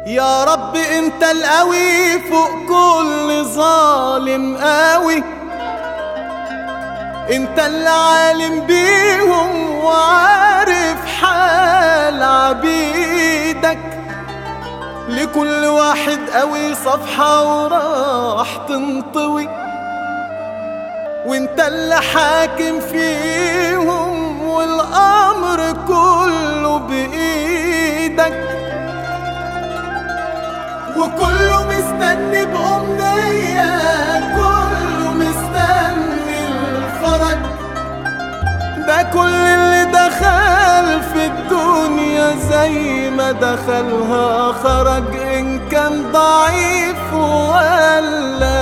يا رب انت القوي فوق كل ظالم قوي، انت اللي عالم بيهم وعارف حال عبيدك. لكل واحد قوي صفحة وراح تنطوي، وانت اللي حاكم فيهم والامر كله بايدك. وكله مستني بأمنية، كله مستني الفرج. ده كل اللي دخل في الدنيا زي ما دخلها خرج، إن كان ضعيف ولا